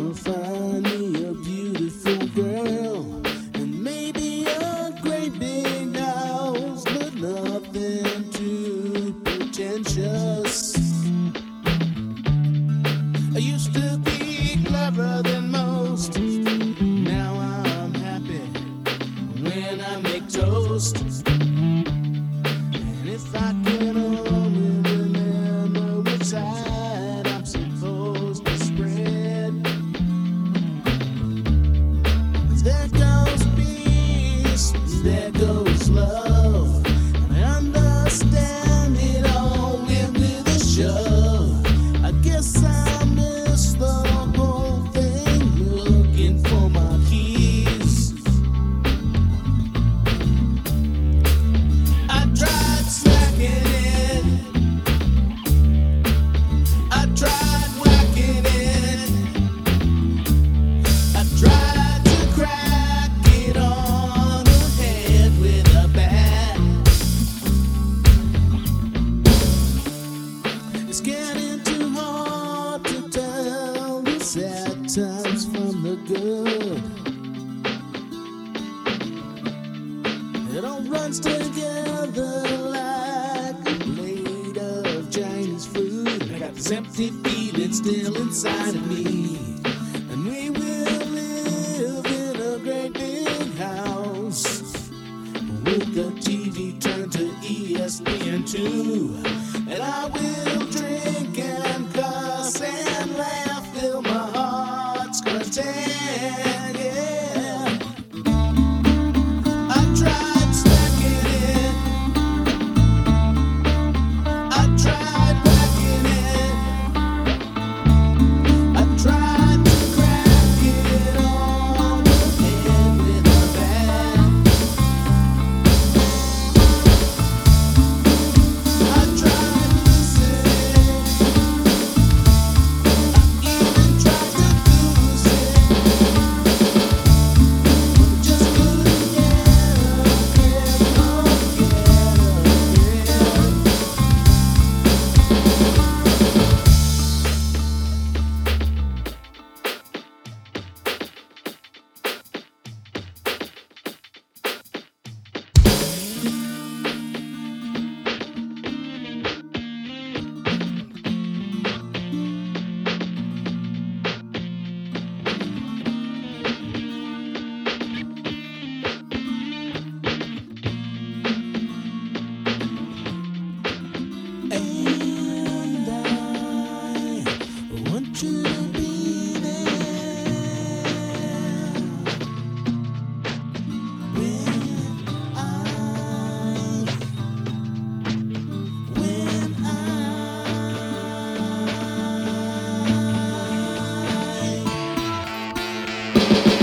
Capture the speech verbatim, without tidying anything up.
gonna find me a beautiful girl and maybe a great big house, but nothing too pretentious. I used to be cleverer than most. Now I'm happy when I make toast. And if I can only remember which side I'm supposed to spread. There goes peace, there goes love, and I understand it all with a shove. I guess I missed the whole thing, looking for my keys. I tried slacking it, I tried whacking it, I tried to crack it on the head with a bat. It's getting too hard to tell the sad times from the good. It all runs together like a plate of Chinese food. I got this empty feeling still inside of me. And we will live in a great big house with the T V turned to E S P N two. And I will drink and cuss and laugh till my heart's content. Yeah, I tried stacking it, I tried backing it, I tried to crack it on the head with a bat. I tried to sing, I even tried to lose it, but I just couldn't get a grip, oh, get a grip. And I want you to be there when I, when I